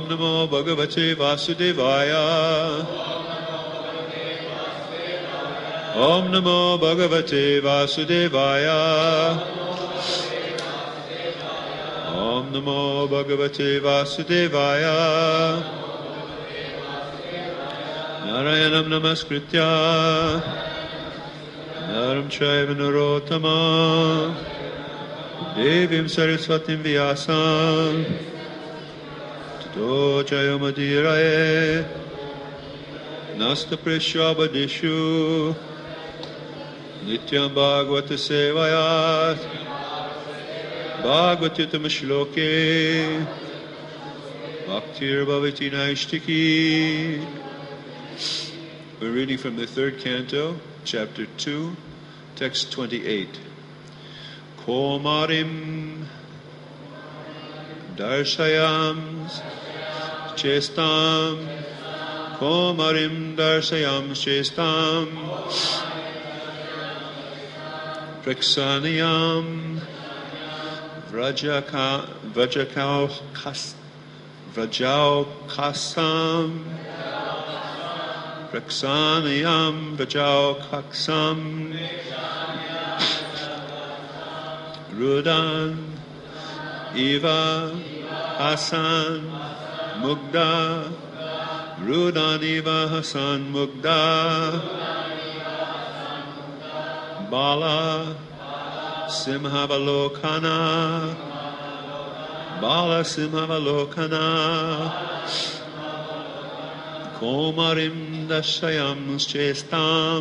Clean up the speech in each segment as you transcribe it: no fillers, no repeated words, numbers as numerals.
Om Namo Bhagavate Vasudevaya. Om Namo Bhagavate Vasudevaya. Om Namo Bhagavate Vasudevaya. Narayanam Namaskritya Naram Chaiva Narottama Devim Saraswatim Vyasam Tato Jayamadiraye Nasta Prishabadishu Nityam Bhagavata Sevayat Bhagavatyutam Shloke Bhaktir Bhavati Naishtiki. We're reading from the third canto, chapter 2, text 28. Komarim Darshayam Chestam Komarim Darshayam Chestam Praksaniyam Vrajau Kasam Praksanayam Vrajau Kaksam Rudan Iva Hasan Mugda Rudan Iva Hasan Mugda Bala Simhavalokana Bala Simhavalokana Komarim Dashayam Chestam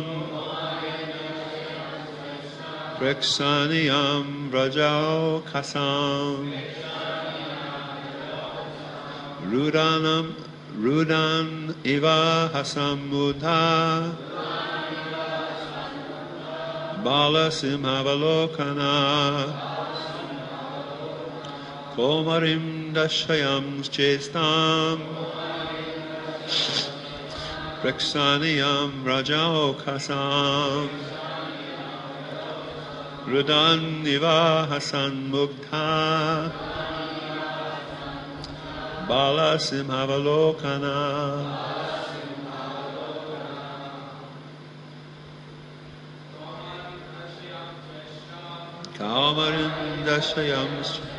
Praksaniyam Vrajau Kasam Rudan Iva Hasam Mudha Bala Simhavalokana Komarim Dashayam Chestam Praksaniyam Vrajau Kasam Rudan Iva Hasan Mugdha Bala Simhavalokana. Komarim Dashayam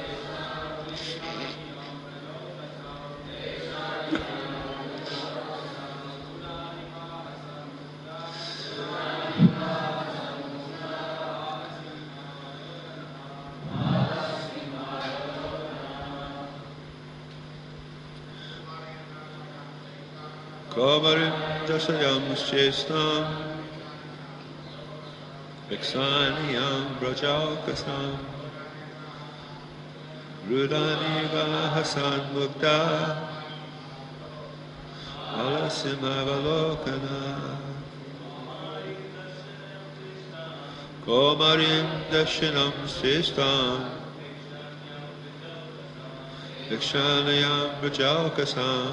Komarim Dashayam Chestam Praksaniyam Vrajau Kasam Rudaniva Hasan Mugda Bala Simhavalokana Komarim Dashanam Chestam Praksaniyam Vrajau Kasam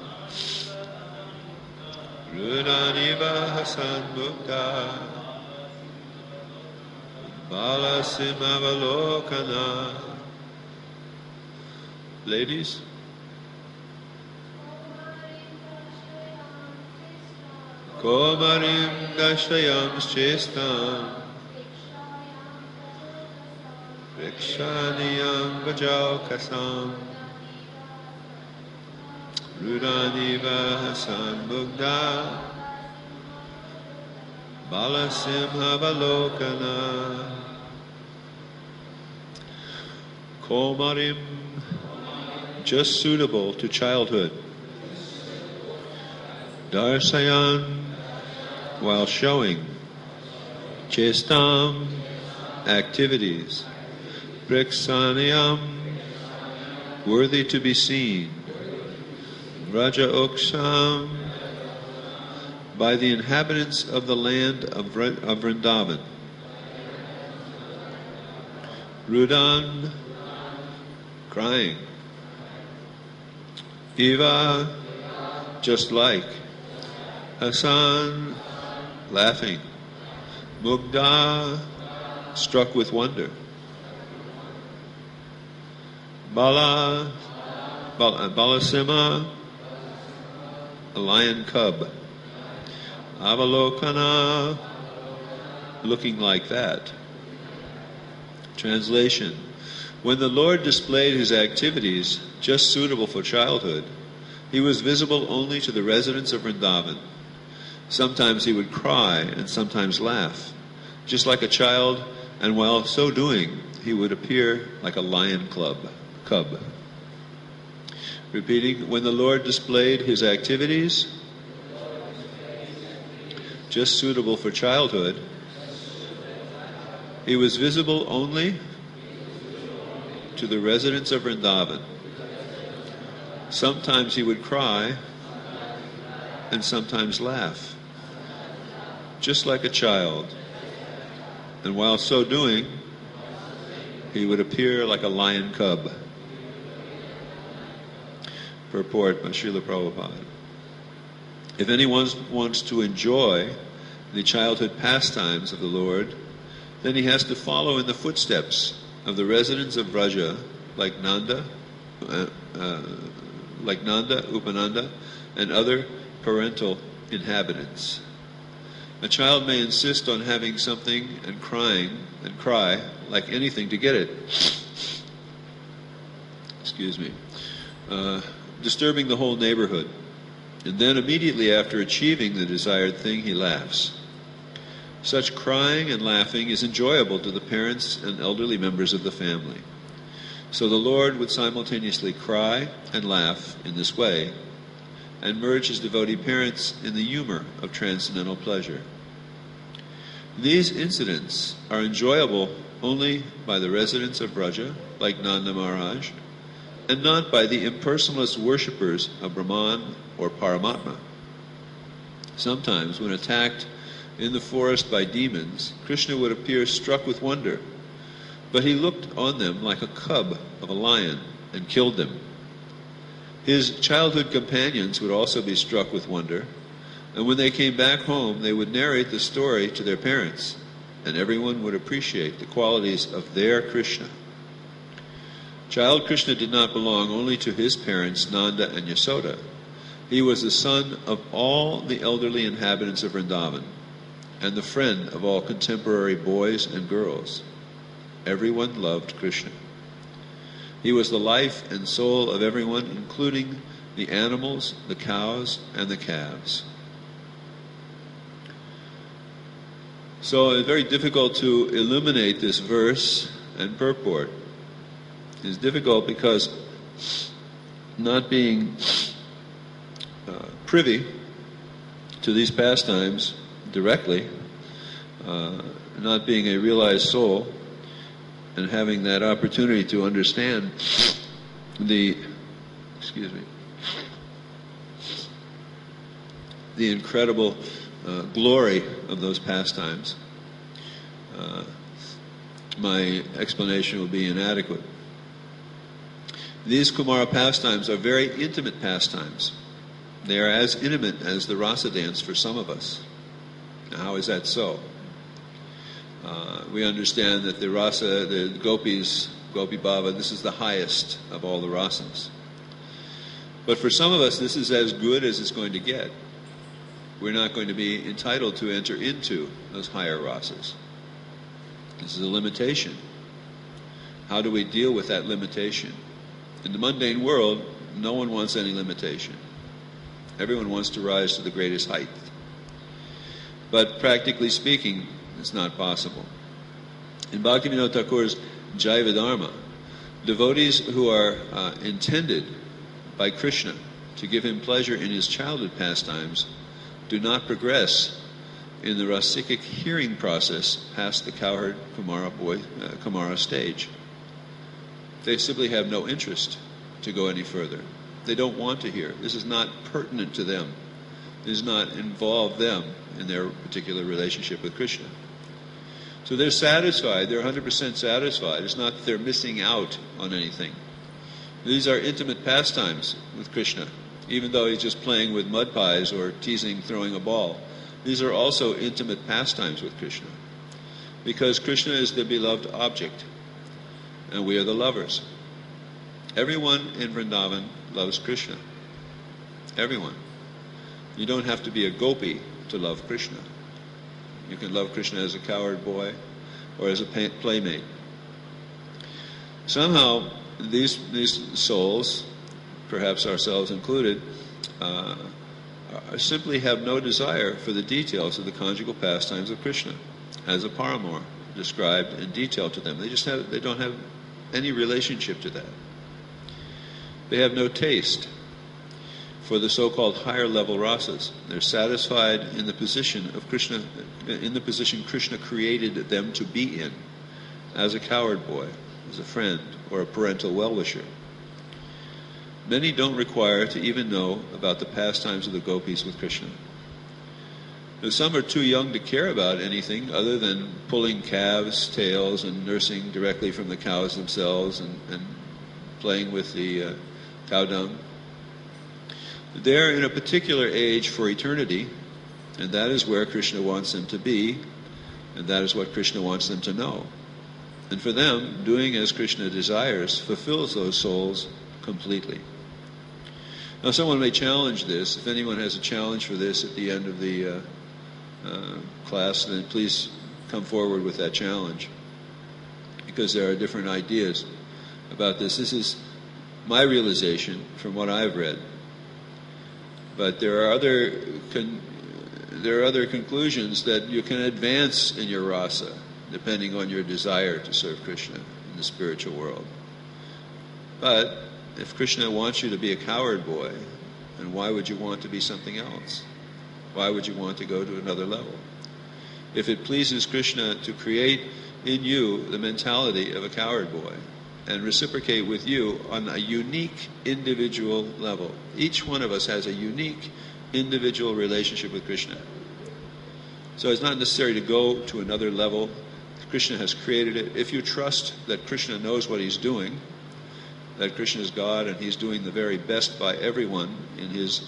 Rudaniva Hasan Mugda Bala Simhavalokana. Ladies, Komarim Dashayam Chestam Prakshaniyam Vrajau Kasam Rudaniva Hasan Mugda Bala Simhavalokana. Komarim, just suitable to childhood. Darsayan, while showing. Chestam, activities. Praksanayam, worthy to be seen. Raja Oksam, by the inhabitants of the land of Vrindavan. Rudan, crying. Eva, just like. Hasan, laughing. Mugda, struck with wonder. Bala, Balasima, a lion cub. Avalokana, looking like that. Translation. When the Lord displayed his activities just suitable for childhood, he was visible only to the residents of Vrindavan. Sometimes he would cry and sometimes laugh, just like a child, and while so doing, he would appear like a lion cub. Repeating, when the Lord displayed his activities just suitable for childhood, he was visible only to the residents of Vrindavan. Sometimes he would cry and sometimes laugh, just like a child. And while so doing, he would appear like a lion cub. Purport by Srila Prabhupada. If anyone wants to enjoy the childhood pastimes of the Lord, then he has to follow in the footsteps of the residents of Vraja, like Nanda, Upananda, and other parental inhabitants. A child may insist on having something and cry like anything to get it. Disturbing the whole neighborhood. And then immediately after achieving the desired thing, he laughs. Such crying and laughing is enjoyable to the parents and elderly members of the family. So the Lord would simultaneously cry and laugh in this way, and merge his devotee parents in the humor of transcendental pleasure. These incidents are enjoyable only by the residents of Braja, like Nanda Maharaj, and not by the impersonalist worshippers of Brahman or Paramatma. Sometimes, when attacked in the forest by demons, Krishna would appear struck with wonder, but he looked on them like a cub of a lion and killed them. His childhood companions would also be struck with wonder, and when they came back home, they would narrate the story to their parents, and everyone would appreciate the qualities of their Krishna. Child Krishna did not belong only to his parents, Nanda and Yasoda. He was the son of all the elderly inhabitants of Vrindavan, and the friend of all contemporary boys and girls. Everyone loved Krishna. He was the life and soul of everyone, including the animals, the cows, and the calves. So it's very difficult to illuminate this verse and purport. It's difficult because not being privy to these pastimes directly, not being a realized soul, and having that opportunity to understand the incredible glory of those pastimes, my explanation will be inadequate. These Kumara pastimes are very intimate pastimes. They are as intimate as the rasa dance for some of us. Now, how is that so? We understand that the rasa, the gopis, Gopi Bhava, this is the highest of all the rasas. But for some of us, this is as good as it's going to get. We're not going to be entitled to enter into those higher rasas. This is a limitation. How do we deal with that limitation? In the mundane world, no one wants any limitation. Everyone wants to rise to the greatest height. But practically speaking, it's not possible. In Bhaktivinoda Thakur's Jaiva Dharma, devotees who are intended by Krishna to give him pleasure in his childhood pastimes do not progress in the rasikic hearing process past the cowherd Kumara stage. They simply have no interest to go any further. They don't want to hear. This is not pertinent to them. This does not involve them in their particular relationship with Krishna. So they're satisfied, they're 100% satisfied. It's not that they're missing out on anything. These are intimate pastimes with Krishna, even though he's just playing with mud pies or teasing, throwing a ball. These are also intimate pastimes with Krishna, because Krishna is the beloved object, and we are the lovers. Everyone in Vrindavan loves Krishna. Everyone. You don't have to be a gopi to love Krishna. You can love Krishna as a cowherd boy or as a playmate. Somehow, these souls, perhaps ourselves included, simply have no desire for the details of the conjugal pastimes of Krishna as a paramour described in detail to them. They don't have any relationship to that. They have no taste for the so-called higher level rasas. They're satisfied in the position of Krishna, in the position Krishna created them to be in, as a cowherd boy, as a friend, or a parental well-wisher. Many don't require to even know about the pastimes of the gopis with Krishna. Now, some are too young to care about anything other than pulling calves' tails and nursing directly from the cows themselves and playing with the cow dung. They're in a particular age for eternity, and that is where Krishna wants them to be, and that is what Krishna wants them to know. And for them, doing as Krishna desires fulfills those souls completely. Now, someone may challenge this. If anyone has a challenge for this at the end of the class, then please come forward with that challenge, because there are different ideas about this. This is my realization from what I've read. But there are other conclusions that you can advance in your rasa, depending on your desire to serve Krishna in the spiritual world. But if Krishna wants you to be a cowherd boy, then why would you want to be something else? Why would you want to go to another level? If it pleases Krishna to create in you the mentality of a cowherd boy and reciprocate with you on a unique individual level. Each one of us has a unique individual relationship with Krishna. So it's not necessary to go to another level. Krishna has created it. If you trust that Krishna knows what he's doing, that Krishna is God and he's doing the very best by everyone in his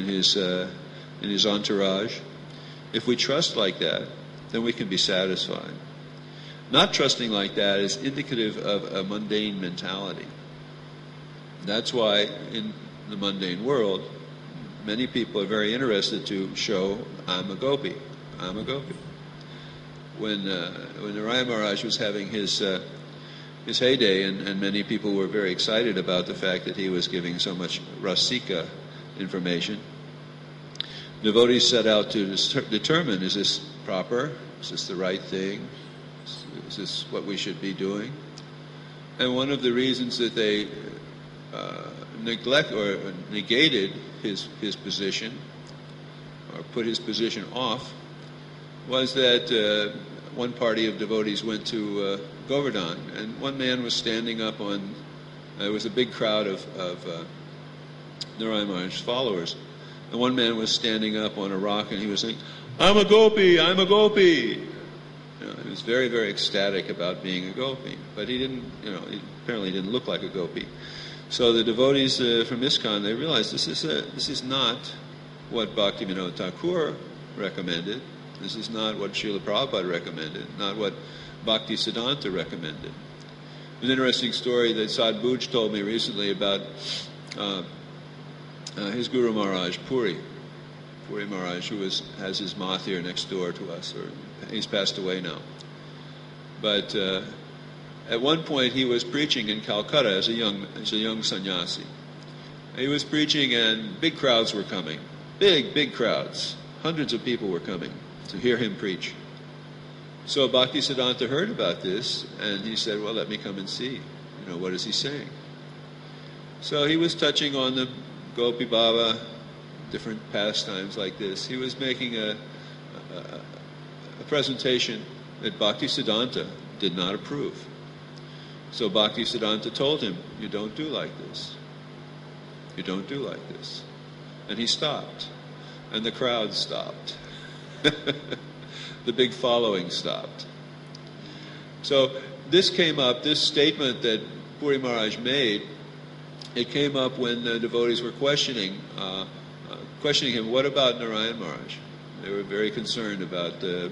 entourage, if we trust like that, then we can be satisfied. Not trusting like that is indicative of a mundane mentality. That's why in the mundane world, many people are very interested to show, I'm a gopi, I'm a gopi. When Narayan Maharaj was having his heyday, and many people were very excited about the fact that he was giving so much rasika information, devotees set out to determine, is this proper? Is this the right thing? Is this what we should be doing? And one of the reasons that they negated his position, or put his position off, was that one party of devotees went to Govardhan, and one man was standing up on, there was a big crowd of Narayan Maharaj's followers, and one man was standing up on a rock and he was saying, I'm a gopi, I'm a gopi. He was very, very ecstatic about being a gopi, but he didn't, he apparently didn't look like a gopi. So the devotees from ISKCON, they realized this is not what Bhaktivinoda Thakur recommended. This is not what Srila Prabhupada recommended, not what Bhakti Siddhanta recommended. An interesting story that Sadbhuj told me recently about his Guru Maharaj, Puri Maharaj, who has his math here next door to us, or he's passed away now. But at one point he was preaching in Calcutta as a young sannyasi. He was preaching and big crowds were coming, big crowds. Hundreds of people were coming to hear him preach. So Bhakti Siddhanta heard about this and he said, well, let me come and see. What is he saying? So he was touching on the Gopi Baba, different pastimes like this. He was making a presentation that Bhakti Siddhanta did not approve. So Bhakti Siddhanta told him, you don't do like this. You don't do like this. And he stopped. And the crowd stopped. The big following stopped. So this came up, this statement that Puri Maharaj made, it came up when the devotees were questioning him, what about Narayan Maharaj? They were very concerned about the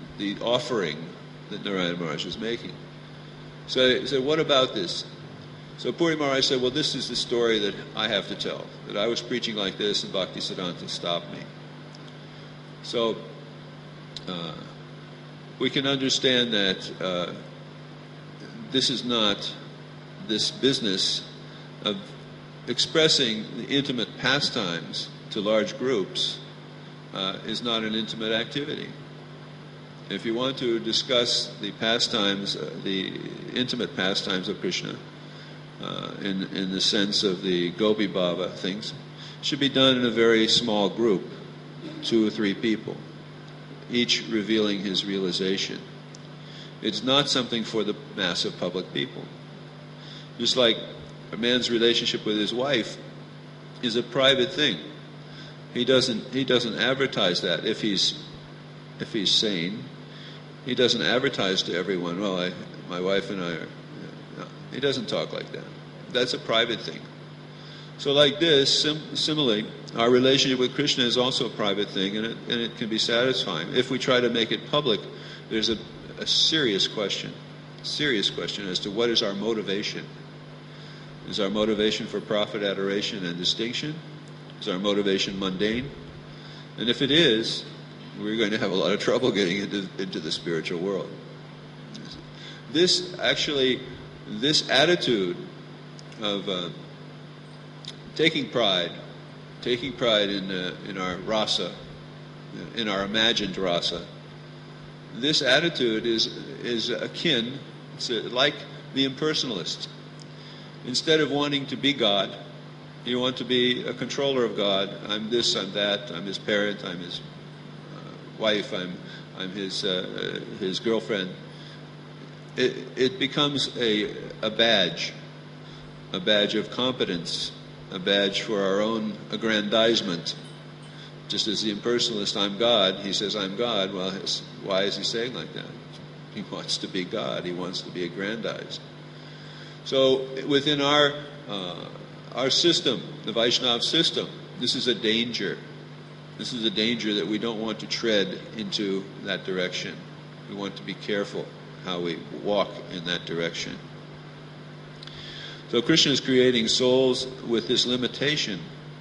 offering that Narayan Maharaj was making. So they said, what about this? So Puri Maharaj said, well, this is the story that I have to tell, that I was preaching like this and Bhaktisiddhanta stopped me. So we can understand that this is not this business of expressing the intimate pastimes to large groups is not an intimate activity. If you want to discuss the pastimes, the intimate pastimes of Krishna, in the sense of the Gopi Bhava things, should be done in a very small group, 2 or 3 people, each revealing his realization. It's not something for the mass of public people. Just like a man's relationship with his wife is a private thing. He doesn't advertise that if he's sane. He doesn't advertise to everyone, well, my wife and I are... No, he doesn't talk like that. That's a private thing. So like this, similarly, our relationship with Krishna is also a private thing, and it can be satisfying. If we try to make it public, there's a serious question as to what is our motivation. Is our motivation for profit, adoration, and distinction? Is our motivation mundane? And if it is, we're going to have a lot of trouble getting into the spiritual world. This attitude of taking pride in our rasa, in our imagined rasa, this attitude is akin, like the impersonalist. Instead of wanting to be God, you want to be a controller of God. I'm this, I'm that, I'm his parent, I'm his wife, I'm his girlfriend. It becomes a badge of competence, a badge for our own aggrandizement. Just as the impersonalist, I'm God, he says, I'm God. Well, why is he saying like that? He wants to be God. He wants to be aggrandized. So within our system, the Vaishnava system, this is a danger. This is a danger that we don't want to tread into that direction. We want to be careful how we walk in that direction. So Krishna is creating souls with this limitation.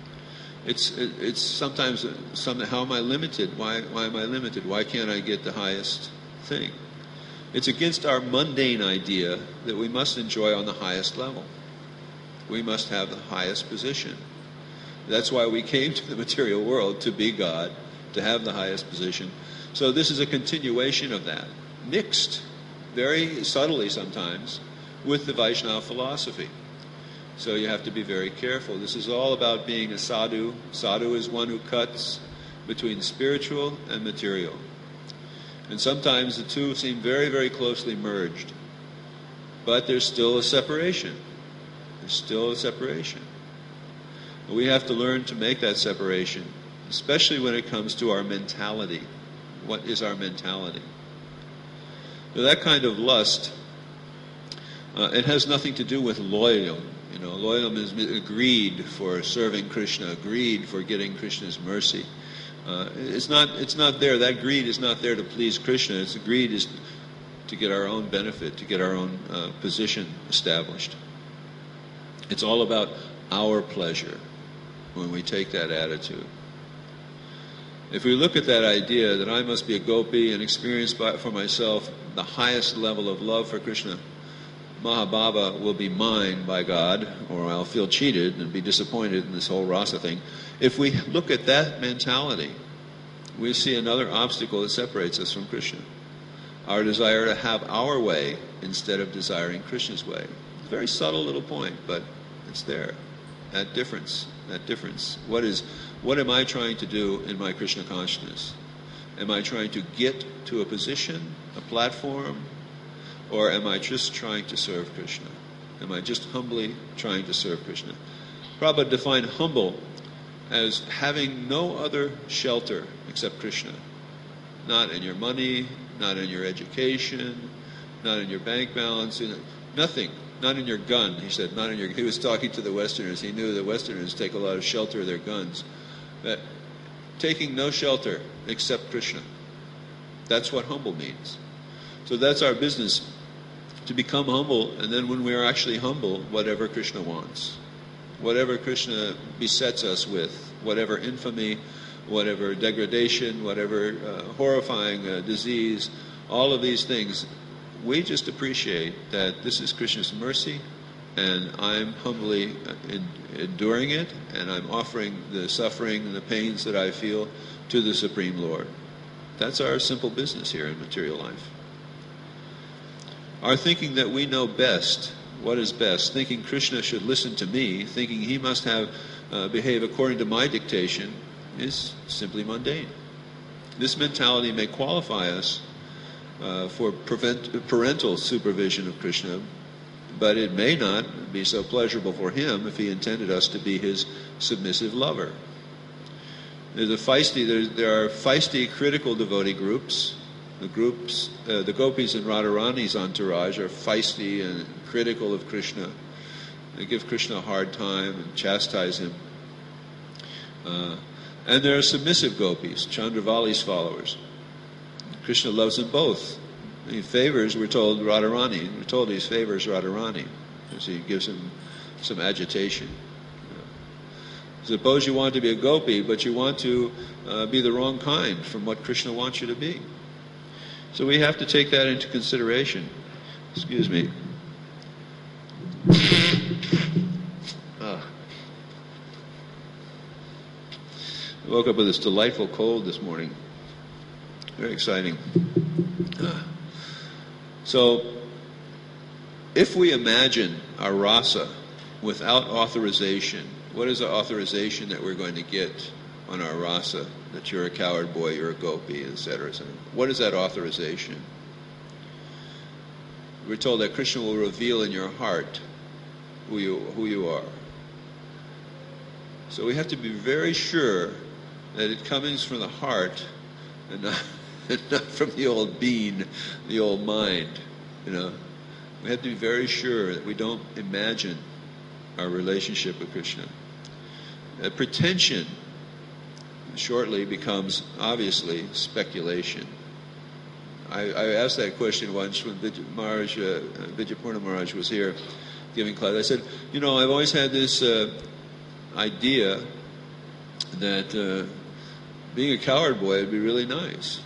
It's sometimes how am I limited? Why am I limited? Why can't I get the highest thing? It's against our mundane idea that we must enjoy on the highest level. We must have the highest position. That's why we came to the material world, to be God, to have the highest position. So this is a continuation of that, mixed very subtly sometimes with the Vaishnava philosophy. So you have to be very careful. This is all about being a sadhu. Sadhu is one who cuts between spiritual and material. And sometimes the two seem very, very closely merged. But there's still a separation. There's still a separation. And we have to learn to make that separation, especially when it comes to our mentality. What is our mentality? Now, that kind of lust, it has nothing to do with loyal. Loyal is greed for serving Krishna, greed for getting Krishna's mercy. It's not there. That greed is not there to please Krishna. It's greed is to get our own benefit, to get our own position established. It's all about our pleasure when we take that attitude. If we look at that idea that I must be a gopi and experience for myself the highest level of love for Krishna, Mahabhava will be mine by God, or I'll feel cheated and be disappointed in this whole rasa thing. If we look at that mentality, we see another obstacle that separates us from Krishna. Our desire to have our way instead of desiring Krishna's way. It's a very subtle little point, but it's there. That difference. What am I trying to do in my Krishna consciousness? Am I trying to get to a position, a platform, or am I just trying to serve Krishna? Am I just humbly trying to serve Krishna? Prabhupada defined humble as having no other shelter except Krishna. Not in your money, not in your education, not in your bank balance, nothing. Not in your gun, he said. He was talking to the Westerners. He knew the Westerners take a lot of shelter of their guns. That taking no shelter except Krishna. That's what humble means. So that's our business. to become humble, and then when we are actually humble, whatever Krishna wants. Whatever Krishna besets us with, whatever infamy, whatever degradation, whatever horrifying disease, all of these things, we just appreciate that this is Krishna's mercy, and I'm humbly enduring it, and I'm offering the suffering and the pains that I feel to the Supreme Lord. That's our simple business here in material life. Our thinking that we know best, what is best, thinking Krishna should listen to me, thinking he must behave according to my dictation, is simply mundane. This mentality may qualify us for parental supervision of Krishna, but it may not be so pleasurable for him if he intended us to be his submissive lover. There are feisty critical devotee groups. The gopis in Radharani's entourage are feisty and critical of Krishna. They give Krishna a hard time and chastise him. And there are submissive gopis, Chandravali's followers. Krishna loves them both. He favors, we're told, Radharani. We're told he favors Radharani because he gives him some agitation. Suppose you want to be a gopi, but you want to be the wrong kind from what Krishna wants you to be. So we have to take that into consideration. Excuse me. I woke up with this delightful cold this morning. Very exciting. So, if we imagine our rasa without authorization, what is the authorization that we're going to get on our rasa? That you're a coward boy, you're a gopi, etc., etc. What is that authorization? We're told that Krishna will reveal in your heart who you are. So we have to be very sure that it comes from the heart and not from the old bean, the old mind. We have to be very sure that we don't imagine our relationship with Krishna. Pretension shortly becomes obviously speculation. I asked that question once when Vijayapurna Maharaj was here giving class. I said, I've always had this idea that being a coward boy would be really nice,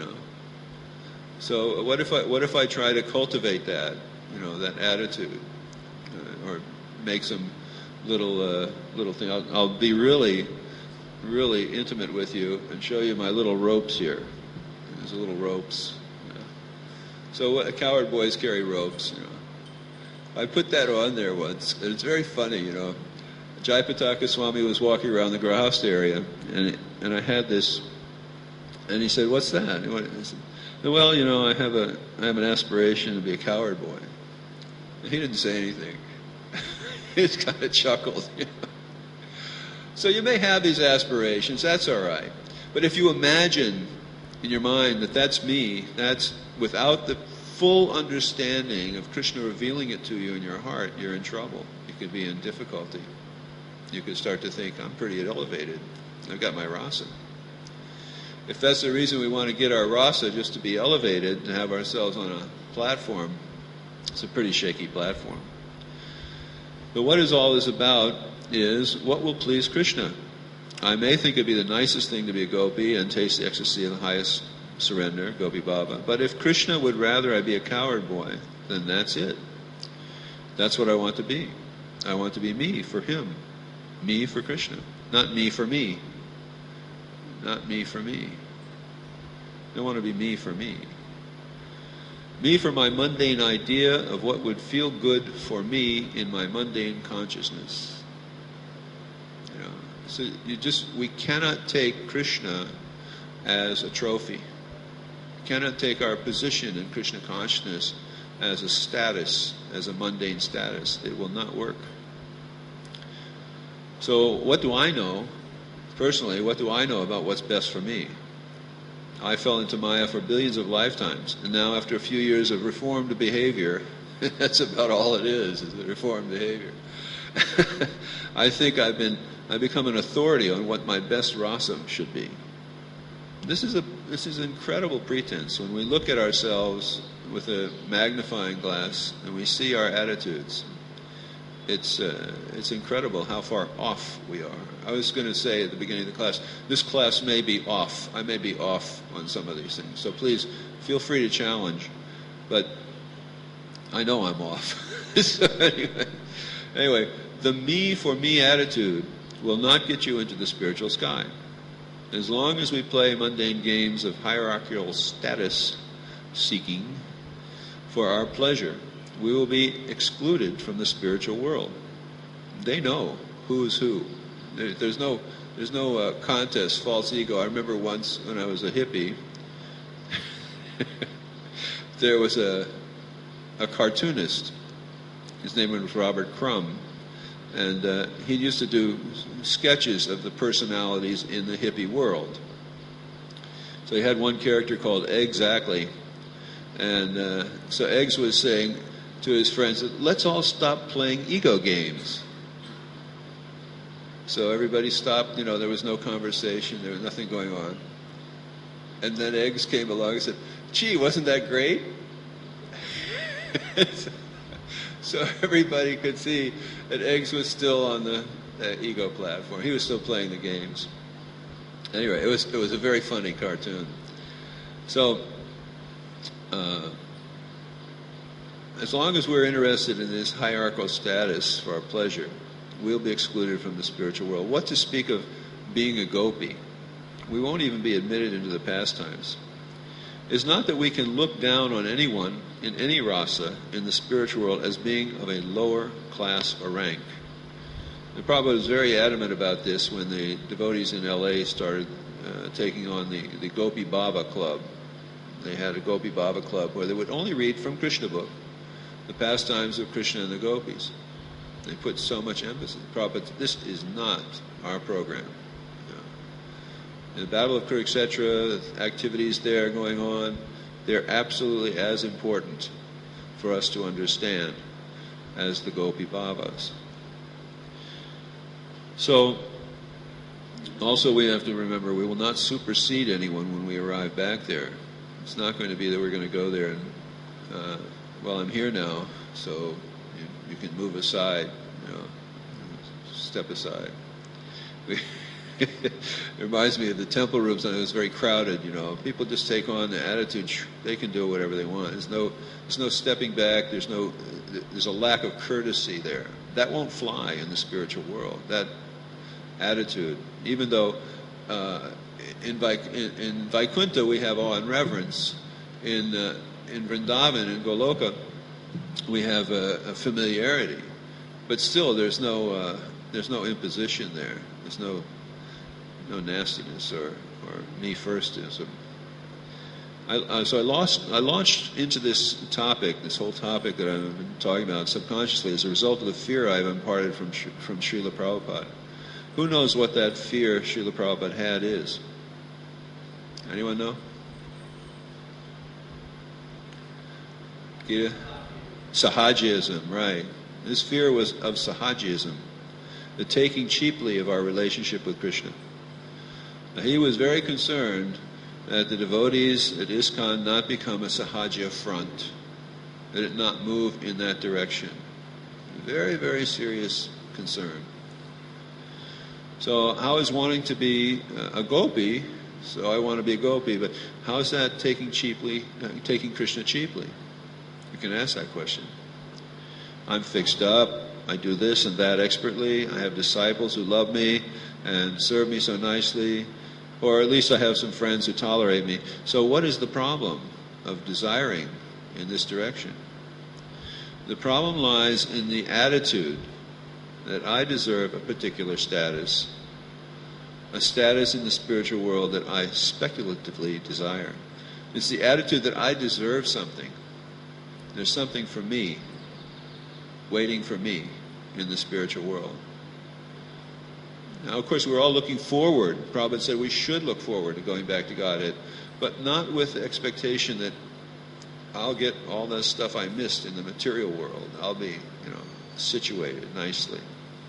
So what if I try to cultivate that, that attitude, or make some little thing? I'll be really, really intimate with you and show you my little ropes here. There's little ropes. So coward boys carry ropes. I put that on there once, and it's very funny. Jayapataka Swami was walking around the Grahastha area, and I had this, and he said, "What's that?" I said, "Well, I have an aspiration to be a coward boy." And he didn't say anything. He just kind of chuckled. So you may have these aspirations. That's all right. But if you imagine in your mind that that's me, that's without the full understanding of Krishna revealing it to you in your heart, you're in trouble. You could be in difficulty. You could start to think, I'm pretty elevated. I've got my rasa. If that's the reason we want to get our rasa, just to be elevated, to have ourselves on a platform, it's a pretty shaky platform. But what is all this about is what will please Krishna. I may think it'd be the nicest thing to be a gopi and taste the ecstasy of the highest surrender, Gopi Baba. But if Krishna would rather I be a coward boy, then that's it. That's what I want to be. I want to be me for him. Me for Krishna. Not me for me. Not me for me. I don't want to be me for me. Me for my mundane idea of what would feel good for me in my mundane consciousness. So we cannot take Krishna as a trophy. We cannot take our position in Krishna consciousness as a status, as a mundane status. It will not work. So what do I know? Personally, what do I know about what's best for me? I fell into Maya for billions of lifetimes, and now after a few years of reformed behavior, that's about all it is the reformed behavior. I think I've become an authority on what my best rasa should be. This is an incredible pretense. When we look at ourselves with a magnifying glass and we see our attitudes, it's incredible how far off we are. I was going to say at the beginning of the class, this class may be off. I may be off on some of these things. So please feel free to challenge. But I know I'm off. So anyway, the me for me attitude will not get you into the spiritual sky. As long as we play mundane games of hierarchical status seeking for our pleasure, we will be excluded from the spiritual world. They know who's who. There's no contest, false ego. I remember once when I was a hippie, there was a cartoonist. His name was Robert Crumb, and he used to do sketches of the personalities in the hippie world. So he had one character called Eggsactly, and so Eggs was saying to his friends, let's all stop playing ego games. So everybody stopped, there was no conversation, there was nothing going on. And then Eggs came along and said, gee, wasn't that great? So everybody could see that Eggs was still on the ego platform. He was still playing the games. Anyway, it was a very funny cartoon. So, as long as we're interested in this hierarchical status for our pleasure, we'll be excluded from the spiritual world. What to speak of being a gopi? We won't even be admitted into the pastimes. It's not that we can look down on anyone in any rasa in the spiritual world as being of a lower class or rank. The Prabhupada was very adamant about this when the devotees in LA started taking on the Gopi Baba Club. They had a Gopi Baba Club where they would only read from Krishna book, the pastimes of Krishna and the gopis. They put so much emphasis. Prabhupada, this is not our program. In the Battle of Kurukshetra, activities there going on, they're absolutely as important for us to understand as the Gopi Babas. So, also we have to remember we will not supersede anyone when we arrive back there. It's not going to be that we're going to go there and, well, I'm here now, so you can move aside, step aside. It reminds me of the temple rooms, and it was very crowded. People just take on the attitude they can do whatever they want. There's no stepping back. There's a lack of courtesy there. That won't fly in the spiritual world. That attitude, even though in Vaikuntha we have awe and reverence, in Vrindavan, in Goloka, we have a familiarity, but still there's no imposition there. There's no nastiness or me firstism. So I launched into this whole topic that I've been talking about subconsciously as a result of the fear I've imparted from Srila Prabhupada. Who knows what that fear Srila Prabhupada had is? Anyone know? Gita? Sahajism, right. This fear was of Sahajism, the taking cheaply of our relationship with Krishna. Now, he was very concerned that the devotees at ISKCON not become a Sahaja front, that it not move in that direction. Very, very serious concern. So how is wanting to be a gopi, so I want to be a gopi, but how is that taking Krishna cheaply? You can ask that question. I'm fixed up, I do this and that expertly, I have disciples who love me and serve me so nicely, or at least I have some friends who tolerate me. So what is the problem of desiring in this direction? The problem lies in the attitude that I deserve a particular status, a status in the spiritual world that I speculatively desire. It's the attitude that I deserve something. There's something for me, waiting for me in the spiritual world. Now, of course, we're all looking forward. Prabhupada said we should look forward to going back to Godhead, but not with the expectation that I'll get all that stuff I missed in the material world. I'll be, situated nicely.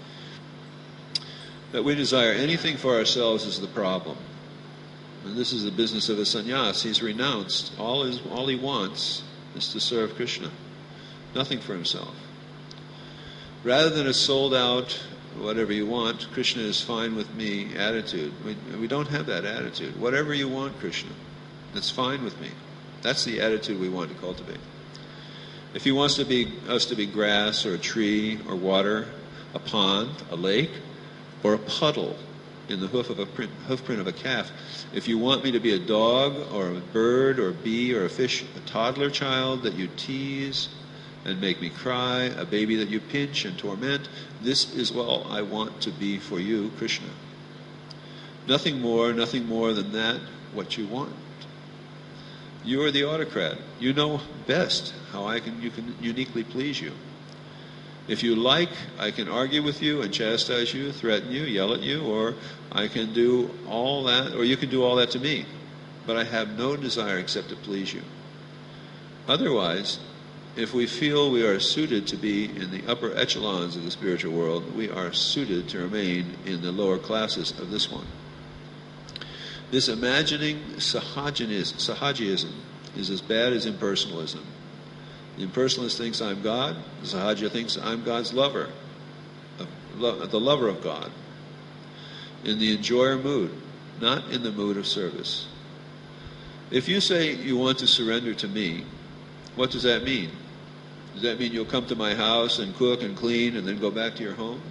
That we desire anything for ourselves is the problem. And this is the business of a sannyas. He's renounced all he wants is to serve Krishna. Nothing for himself. Rather than a sold out, whatever you want, Krishna is fine with me attitude. We don't have that attitude. Whatever you want, Krishna, that's fine with me. That's the attitude we want to cultivate. If he wants us to be grass or a tree or water, a pond, a lake, or a puddle in the hoofprint of a calf, if you want me to be a dog or a bird or a bee or a fish, a toddler child that you tease and make me cry, a baby that you pinch and torment, this is all I want to be for you, Krishna. Nothing more than that, what you want. You are the autocrat. You know best how you can uniquely please you. If you like, I can argue with you and chastise you, threaten you, yell at you, or I can do all that, or you can do all that to me. But I have no desire except to please you. Otherwise, if we feel we are suited to be in the upper echelons of the spiritual world, we are suited to remain in the lower classes of this one. This imagining sahajiism is as bad as impersonalism. The impersonalist thinks I'm God. The sahaja thinks I'm God's lover, the lover of God, in the enjoyer mood, not in the mood of service. If you say you want to surrender to me, what does that mean? Does that mean you'll come to my house and cook and clean and then go back to your home?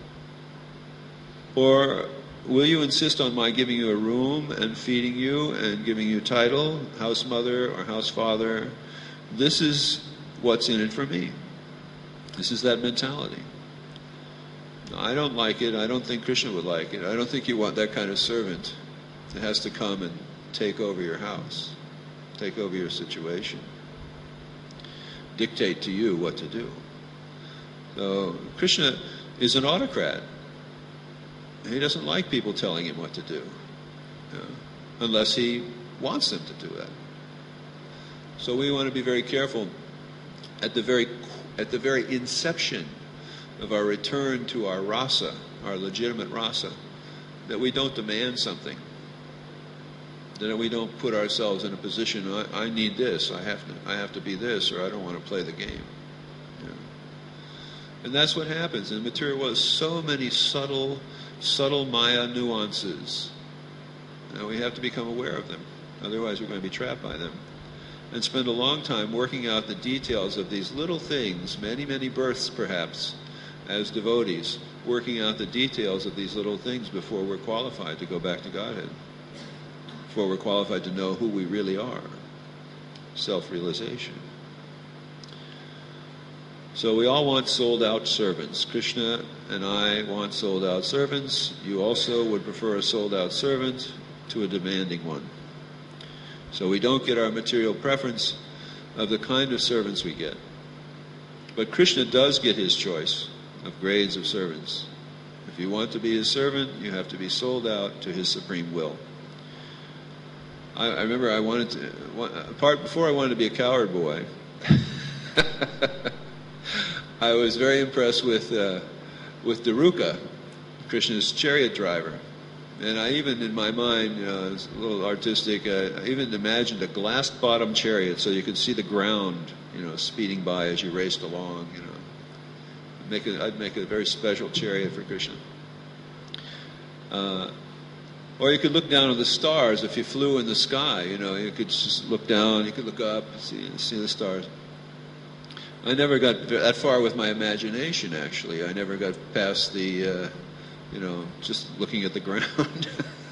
Or will you insist on my giving you a room and feeding you and giving you title, house mother or house father? This is what's in it for me. This is that mentality. I don't like it. I don't think Krishna would like it. I don't think you want that kind of servant that has to come and take over your house, take over your situation, dictate to you what to do. So Krishna is an autocrat. He doesn't like people telling him what to do, unless he wants them to do that. So we want to be very careful at the very inception of our return to our rasa, our legitimate rasa, that we don't demand something, that we don't put ourselves in a position, I need this, I have to be this, or I don't want to play the game. And that's what happens in the material world. So many subtle Maya nuances. We have to become aware of them. Otherwise we're going to be trapped by them. And spend a long time working out the details of these little things, many, many births perhaps, as devotees, working out the details of these little things before we're qualified to go back to Godhead, before we're qualified to know who we really are. Self-realization. So we all want sold-out servants. Krishna and I want sold-out servants. You also would prefer a sold-out servant to a demanding one. So we don't get our material preference of the kind of servants we get. But Krishna does get his choice of grades of servants. If you want to be his servant, you have to be sold out to his supreme will. I remember before I wanted to be a cowherd boy, I was very impressed with Daruka, Krishna's chariot driver. And I even, in my mind, it's a little artistic, I even imagined a glass-bottom chariot so you could see the ground, speeding by as you raced along, I'd make a very special chariot for Krishna. Or you could look down at the stars if you flew in the sky, you could just look down, you could look up, see the stars. I never got that far with my imagination, actually. I never got past the... just looking at the ground.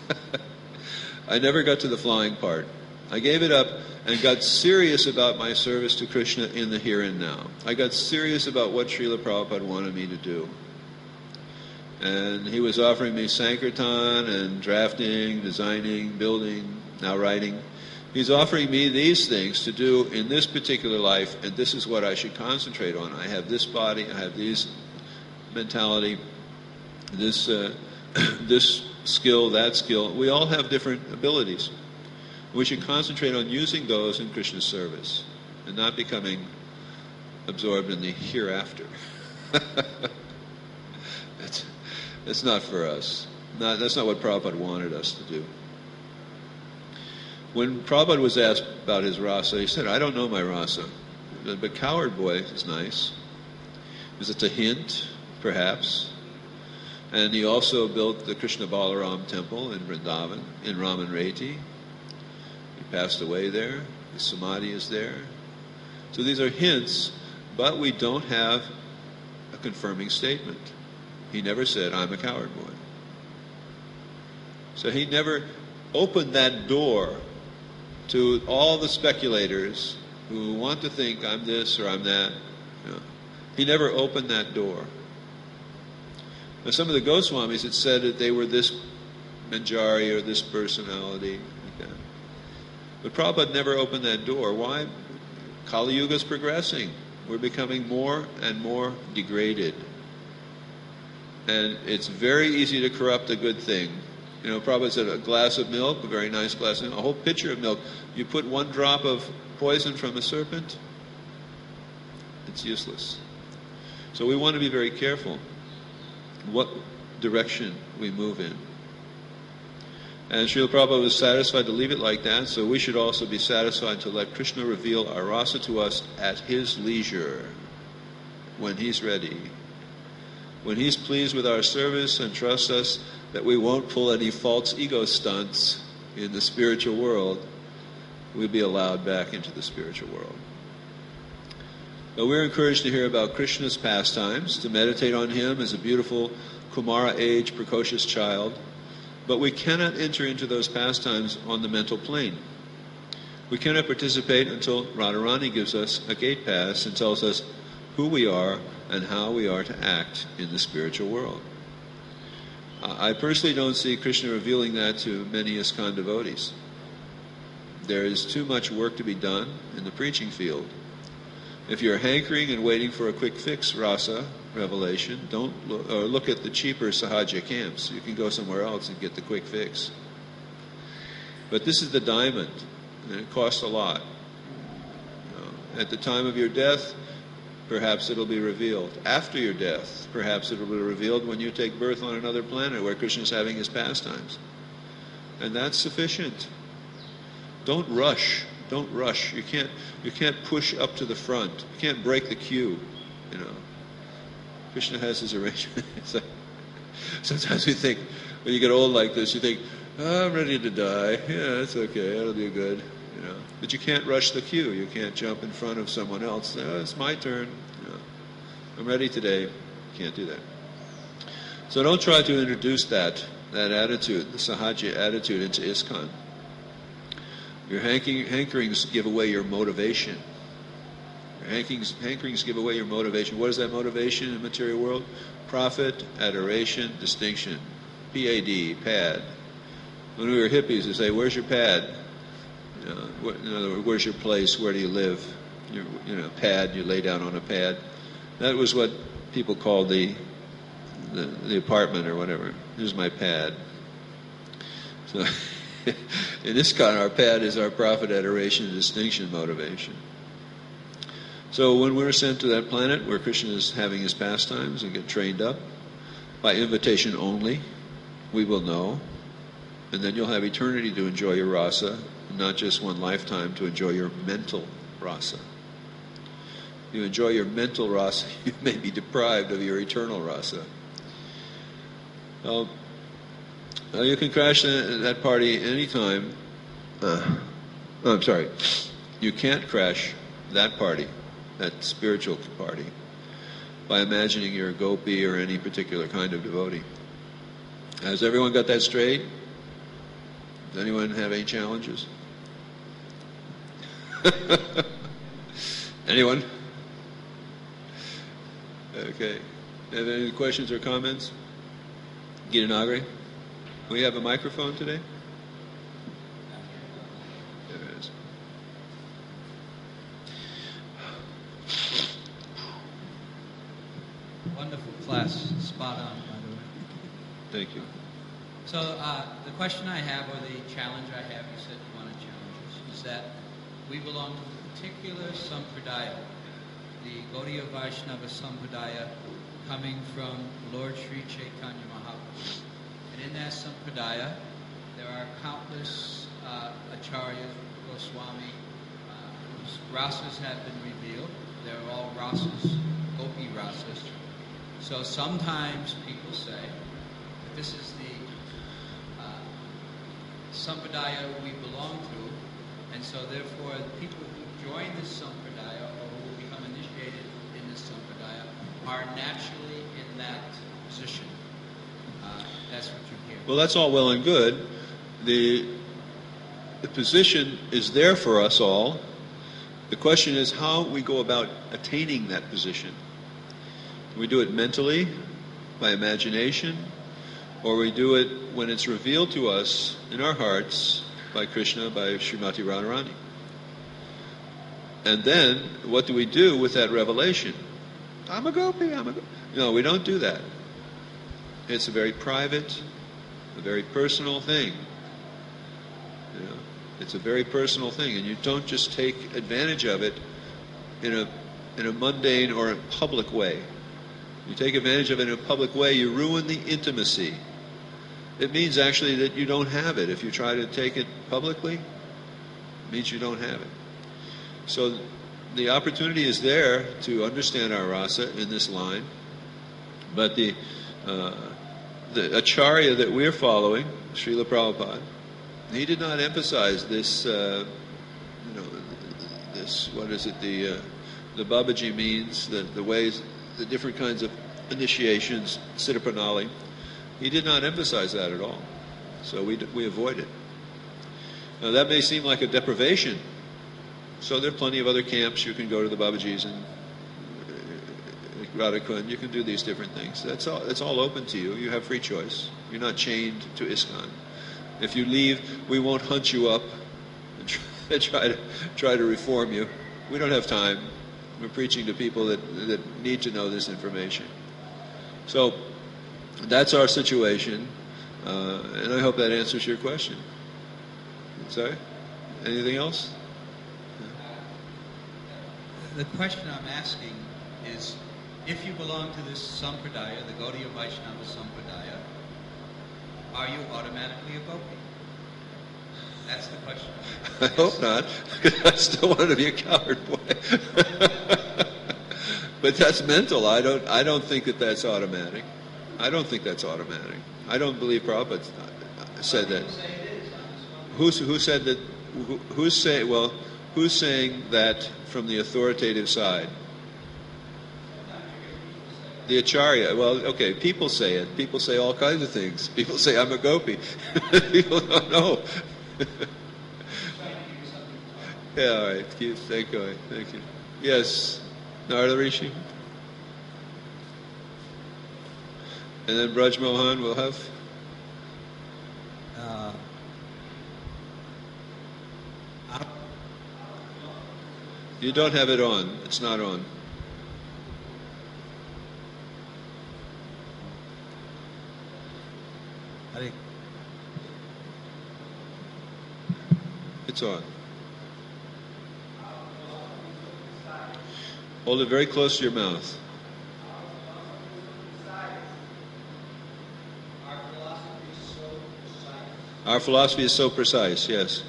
I never got to the flying part. I gave it up and got serious about my service to Krishna in the here and now. I got serious about what Srila Prabhupada wanted me to do. And he was offering me Sankirtan and drafting, designing, building, now writing. He's offering me these things to do in this particular life, and this is what I should concentrate on. I have this body, I have this mentality, this skill, that skill. We all have different abilities. We should concentrate on using those in Krishna's service and not becoming absorbed in the hereafter. That's not for us. That's not what Prabhupada wanted us to do. When Prabhupada was asked about his rasa, he said, I don't know my rasa. but coward boy is nice. Because it's a hint, perhaps. And he also built the Krishna Balaram temple in Vrindavan, in Ramanreti. He passed away there. His samadhi is there. So these are hints, but we don't have a confirming statement. He never said, I'm a coward boy. So he never opened that door to all the speculators who want to think I'm this or I'm that. You know, he never opened that door. Now, some of the Goswamis had said that they were this Manjari or this personality. Like that. But Prabhupada never opened that door. Why? Kali Yuga is progressing. We're becoming more and more degraded. And it's very easy to corrupt a good thing. You know, Prabhupada said a glass of milk, a very nice glass of milk, a whole pitcher of milk. You put one drop of poison from a serpent, it's useless. So we want to be very careful what direction we move in. And Srila Prabhupada was satisfied to leave it like that, so we should also be satisfied to let Krishna reveal our rasa to us at his leisure, when he's ready. When he's pleased with our service and trusts us that we won't pull any false ego stunts in the spiritual world, we'll be allowed back into the spiritual world. But we're encouraged to hear about Krishna's pastimes, to meditate on him as a beautiful Kumara age precocious child, but we cannot enter into those pastimes on the mental plane. We cannot participate until Radharani gives us a gate pass and tells us who we are and how we are to act in the spiritual world. I personally don't see Krishna revealing that to many ISKCON devotees. There is too much work to be done in the preaching field. If you're hankering and waiting for a quick fix rasa revelation, don't look at the cheaper sahaja camps. You can go somewhere else and get the quick fix. But this is the diamond, and it costs a lot. You know, at the time of your death, perhaps it'll be revealed. After your death, perhaps it'll be revealed when you take birth on another planet where Krishna's having his pastimes. And that's sufficient. Don't rush. Don't rush. You can't push up to the front. You can't break the queue. You know, Krishna has his arrangement. Sometimes we think, when you get old like this, you think, I'm ready to die. Yeah, it's okay. That'll be good. You know, but you can't rush the queue. You can't jump in front of someone else. It's my turn. You know, I'm ready today. You can't do that. So don't try to introduce that attitude, the sahaja attitude, into ISKCON. Your hankerings give away your motivation. Your hankerings give away your motivation. What is that motivation in the material world? Profit, adoration, distinction. PAD, pad. When we were hippies, they say, where's your pad? In other words, where's your place? Where do you live? Pad, you lay down on a pad. That was what people called the apartment or whatever. Here's my pad. So in ISKCON, our pad is our profit, adoration, distinction, motivation. So when we're sent to that planet where Krishna is having his pastimes and get trained up, by invitation only, we will know. And then you'll have eternity to enjoy your rasa, not just one lifetime to enjoy your mental rasa. If you enjoy your mental rasa, you may be deprived of your eternal rasa. You can crash that party anytime. I'm sorry. You can't crash that party, that spiritual party, by imagining you're a gopi or any particular kind of devotee. Has everyone got that straight? Does anyone have any challenges? Anyone? Okay. Have any questions or comments? Gita Nagari? We have a microphone today? There it is. Wonderful class. Spot on, by the way. Thank you. So the question I have, or the challenge I have, you said you want to challenge us, is that we belong to a particular sampradaya, the Gaudiya Vaishnava Sampradaya, coming from Lord Sri Chaitanya Mahaprabhu. And in that sampradaya, there are countless acharyas, Goswami, rasas have been revealed. They're all rasas, gopi rasas. So sometimes people say that this is the sampradaya we belong to, and so therefore the people who join this sampradaya or who will become initiated in this sampradaya are naturally in that position. That's what you hear. Well, that's all well and good. The position is there for us all. The question is how we go about attaining that position. We do it mentally, by imagination, or we do it when it's revealed to us in our hearts by Krishna, by Srimati Radharani. And then, what do we do with that revelation? I'm a gopi, I'm a gopi. No, we don't do that. It's a very private, a very personal thing. You know, it's a very personal thing, and you don't just take advantage of it in a mundane or a public way. You take advantage of it in a public way, you ruin the intimacy. It means actually that you don't have it. If you try to take it publicly, it means you don't have it. So the opportunity is there to understand our rasa in this line, but the acharya that we're following, Srila Prabhupada, he did not emphasize this, this, what is it, the Babaji means, the ways, the different kinds of initiations, Siddha Pranali. He did not emphasize that at all. So we avoid it. Now that may seem like a deprivation. So there are plenty of other camps. You can go to the Babajis and Radhakund. You can do these different things. That's all. It's all open to you. You have free choice. You're not chained to ISKCON. If you leave, we won't hunt you up and try to reform you. We don't have time. We're preaching to people that need to know this information. So that's our situation, and I hope that answers your question. Sorry? Anything else? The question I'm asking is, if you belong to this sampradaya, the Gaudiya Vaishnava sampradaya, are you automatically a gopi? That's the question. I hope not, because I still want to be a coward boy. But that's mental. I don't think that that's automatic. I don't think that's automatic. I don't believe Prabhupada said that. Who said that? Who's saying that from the authoritative side? The acharya. Well, okay, people say it. People say all kinds of things. People say, I'm a gopi. People don't know. Yeah, all right. Keep going. Thank you. Yes, Narada Rishi. And then Braj Mohan will have. You don't have it on. It's not on. It's on. Hold it very close to your mouth. Our philosophy is so precise, yes.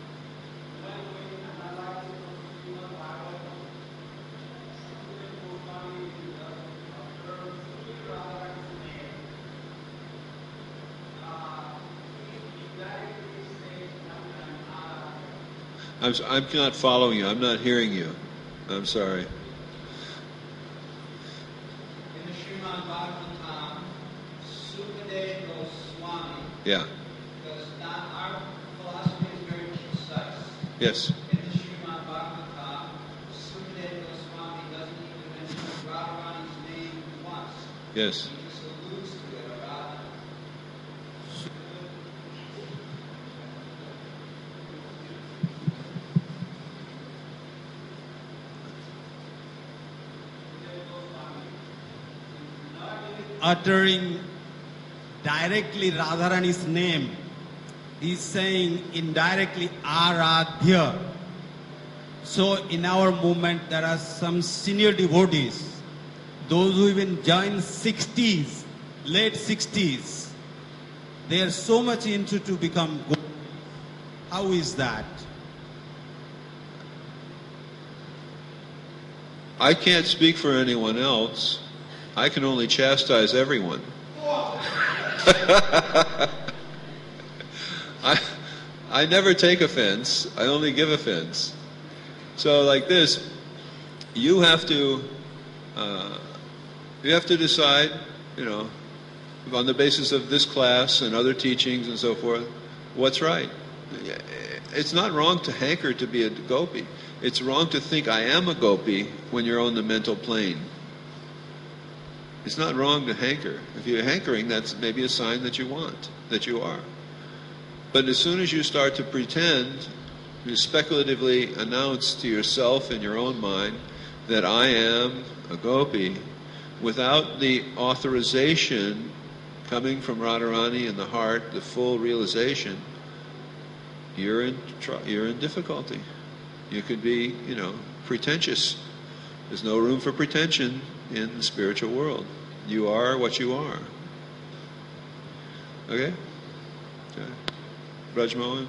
I'm not following you. I'm not hearing you. I'm sorry. In the Srimad Bhagavatam, Sukadeva Goswami. Yeah. Because our philosophy is very precise. Yes. In the Srimad Bhagavatam, Sukadeva Goswami doesn't even mention Radharani's name once. Yes. He just alludes to it, or Radha. Uttering directly Radharani's name, he's saying indirectly Aradhya. So in our movement there are some senior devotees, those who even join 60s, late 60s. They are so much into to become good. How is that? I can't speak for anyone else. I can only chastise everyone. I never take offense. I only give offense. So like this, you have to decide, on the basis of this class and other teachings and so forth, what's right. It's not wrong to hanker to be a gopi. It's wrong to think I am a gopi when you're on the mental plane. It's not wrong to hanker. If you're hankering, that's maybe a sign that you want, that you are. But as soon as you start to pretend, you speculatively announce to yourself in your own mind that I am a gopi, without the authorization coming from Radharani in the heart, the full realization, you're in difficulty. You could be, pretentious. There's no room for pretension in the spiritual world. You are what you are. Okay? Braj Mohan?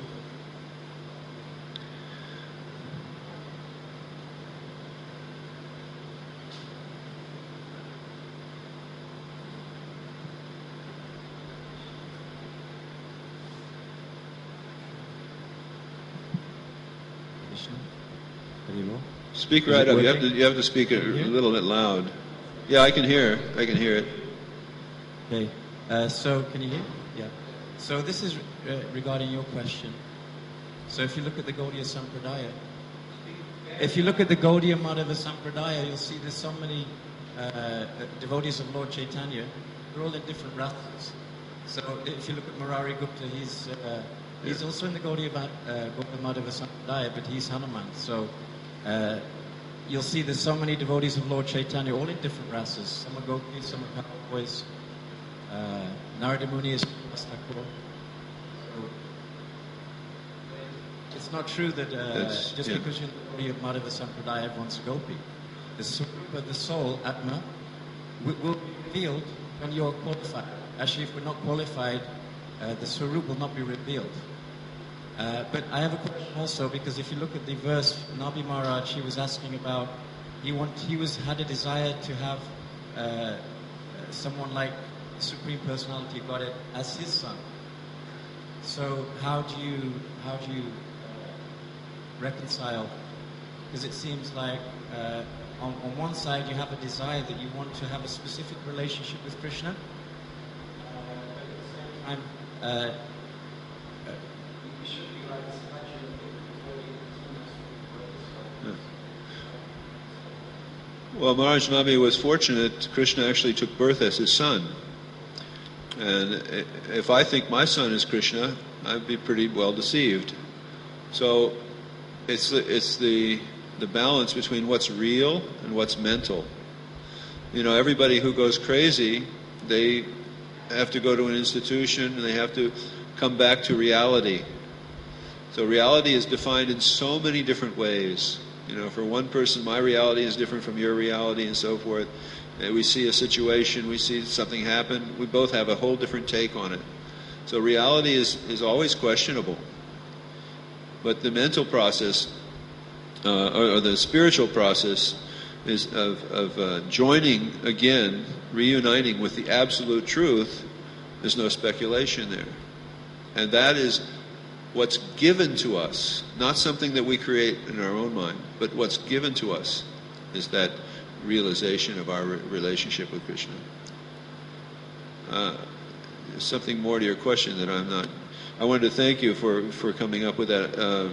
Speak right up. You have to speak a little bit loud. Yeah, I can hear. I can hear it. Okay. So can you hear? Yeah. So this is regarding your question. So if you look at the Gaudiya Sampradaya, Madhava Sampradaya, you'll see there's so many devotees of Lord Chaitanya. They're all in different rasas. So if you look at Murari Gupta, he's also in the Gaudiya Madhava Sampradaya, but he's Hanuman. So you'll see there's so many devotees of Lord Chaitanya, all in different rasas. Some are gopis, some are cowboys. Narada Muni is Thakur. It's not true that because you're in the body of Madhava Sampradaya, everyone's a gopi. The Swarupa, the soul, Atma, will be revealed when you're qualified. Actually, if we're not qualified, the Swarup will not be revealed. But I have a question also, because if you look at the verse, Nabi Maharaj, he was asking about, he had a desire to have someone like the Supreme Personality of Godhead as his son. So how do you reconcile? Because it seems like on one side you have a desire that you want to have a specific relationship with Krishna, but at the same time Well, Maharaj Nabi was fortunate. Krishna actually took birth as his son. And if I think my son is Krishna, I'd be pretty well deceived. So it's the balance between what's real and what's mental. Everybody who goes crazy, they have to go to an institution and they have to come back to reality. So reality is defined in so many different ways. For one person, my reality is different from your reality and so forth. And we see a situation, we see something happen, we both have a whole different take on it. So reality is always questionable. But the mental process, or the spiritual process, is of joining again, reuniting with the absolute truth. There's no speculation there. And that is what's given to us, not something that we create in our own mind, but what's given to us is that realization of our relationship with Krishna. There's something more to your question that I'm not. I wanted to thank you for coming up with that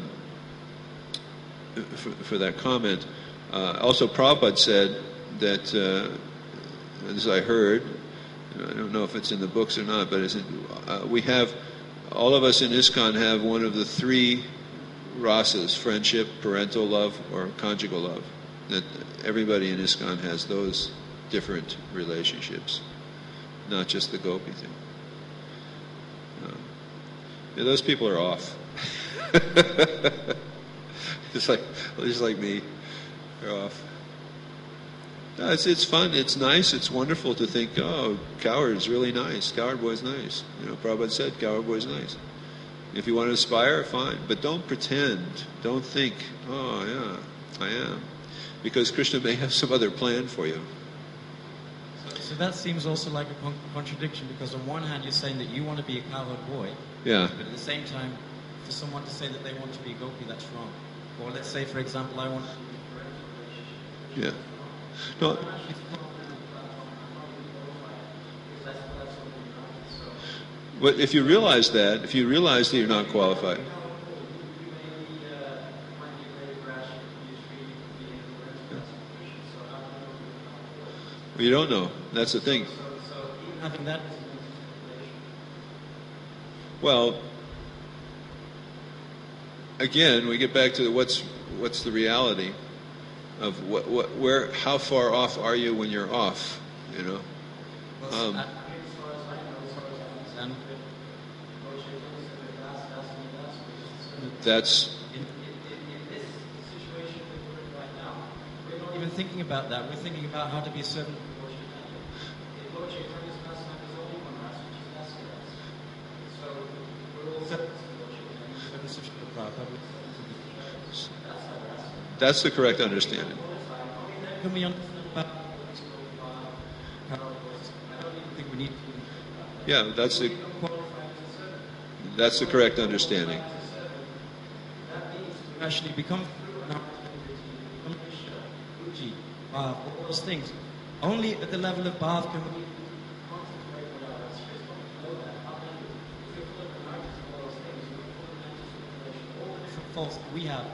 for that comment. Also, Prabhupada said that, as I heard, I don't know if it's in the books or not, but we have. All of us in ISKCON have one of the three rasas: friendship, parental love, or conjugal love. That everybody in ISKCON has those different relationships, not just the gopi thing. Those people are off. just like me, they're off. No, it's fun. It's nice. It's wonderful to think, oh, Coward's really nice. Coward Boy's nice. Prabhupada said Coward Boy's nice. If you want to aspire, fine. But don't pretend. Don't think, oh, yeah, I am. because Krishna may have some other plan for you. So that seems also like a contradiction, because on one hand you're saying that you want to be a cowherd boy, Yeah. but at the same time, for someone to say that they want to be a gopi, that's wrong. Or let's say, for example, I want to be Yeah. No. But if you realize that you're not qualified. Well, you don't know. That's the thing. having that. Well, again, we get back to what's the reality of where, how far off are you when you're off? You know. That's. Even thinking about that, we're thinking about how to be a servant. That's the correct understanding. Can we understand about? I don't think we need. Yeah, that's the correct understanding. Actually become all those things. Only at the level of Bhav can we faults we have.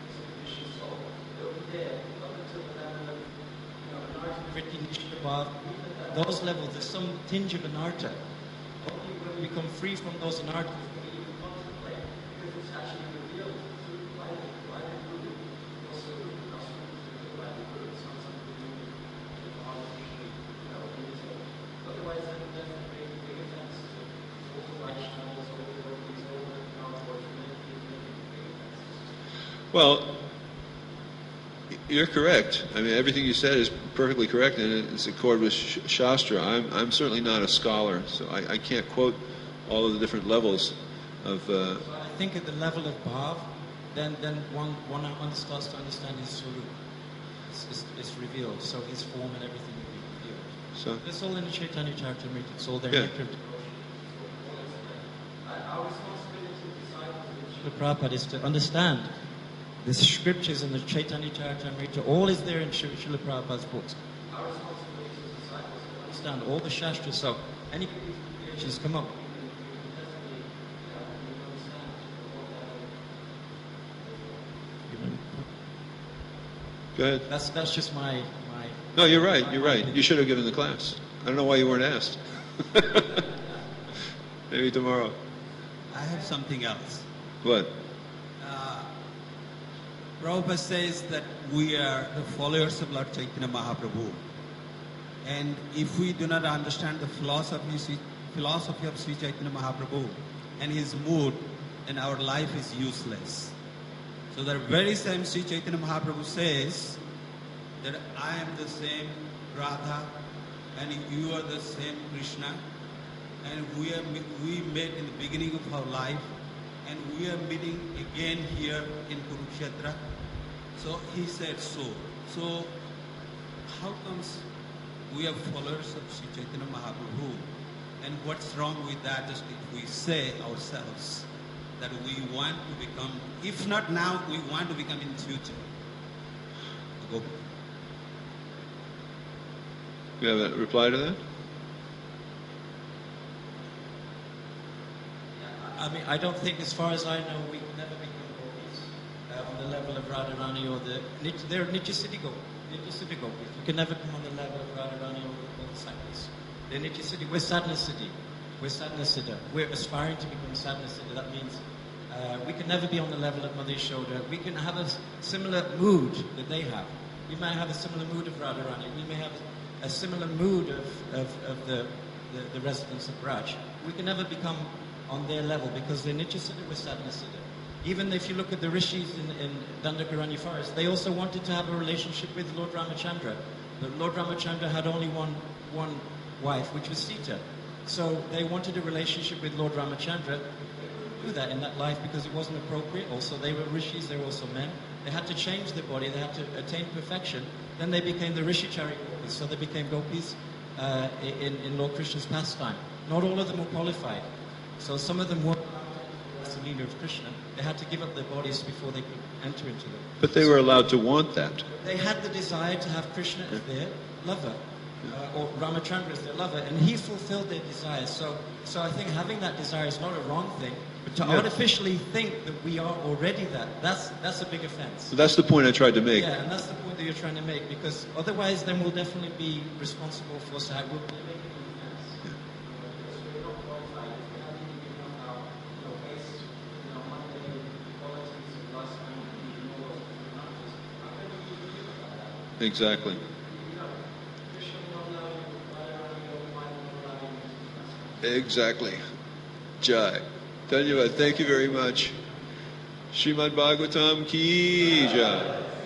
Those levels, there's some tinge of anartha. Only when we become free from those anarthas. Well, you're correct. I mean, everything you said is perfectly correct, and it's in accord with Shastra. I'm certainly not a scholar, so I can't quote all of the different levels of. I think at the level of Bhav, then one starts to understand his Swarup. It's revealed, so his form and everything will be revealed. So it's all in the Chaitanya Charitamrita. It's all there. Yeah. Our responsibility to Prabhupada is to understand the scriptures in the Chaitanya Charitamrita. All is there in Srila Prabhupada's books. Our responsibility as disciples is to understand all the Shastras. So any issues come up. go ahead. That's just my. No, you're right. You're right. You should have given the class. I don't know why you weren't asked. Maybe tomorrow. I have something else. What? Prabhupada says that we are the followers of Lord Chaitanya Mahaprabhu. And if we do not understand the philosophy of Sri Chaitanya Mahaprabhu and his mood, then our life is useless. So the very same Sri Chaitanya Mahaprabhu says that I am the same Radha and you are the same Krishna, and we met in the beginning of our life, and we are meeting again here in Kurukshetra. So he said so. So how comes we are followers of Sri Chaitanya Mahaprabhu, and what's wrong with that is if we say ourselves that we want to become, if not now, we want to become in future. Go. You have a reply to that? I mean, I don't think, as far as I know, we can never become gopis on the level of Radharani or they're Nitya Siddhi gopis. Nitya Siddhi gopis. We can never come on the level of Radharani or the Sankis. They're Nitya Siddhi. We're Sadhana Siddhi. We're Sadhana Siddha. We're aspiring to become Sadhana Siddha. That means we can never be on the level of Mother Yashoda. We can have a similar mood that they have. We may have a similar mood of Radharani. We may have a similar mood of the residents of Braj. We can never become on their level because they're Nitya Siddha, we're Sadhana Siddha. Even if you look at the rishis in Dandakaranya forest, they also wanted to have a relationship with Lord Ramachandra. But Lord Ramachandra had only one wife, which was Sita. So they wanted a relationship with Lord Ramachandra. They couldn't do that in that life because it wasn't appropriate. Also, they were rishis, they were also men. They had to change their body. They had to attain perfection. Then they became the Rishicari gopis. So they became gopis in Lord Krishna's pastime. Not all of them were qualified. So some of them weren't as the leader of Krishna. They had to give up their bodies before they could enter into them. But they were allowed to want that. They had the desire to have Krishna as their lover, or Ramachandra as their lover, and he fulfilled their desire. So I think having that desire is not a wrong thing, but to artificially think that we are already that's a big offense. So that's the point I tried to make. Yeah, and that's the point that you're trying to make, because otherwise then we'll definitely be responsible for we'll be making an offense. Because we're not qualified. If we haven't even given up our base, mundane qualities of lust, anger, greed, and all those different matters, how can we give about that? Exactly. Exactly. Jai. Dhanyavad. Thank you very much. Srimad Bhagavatam ki jai.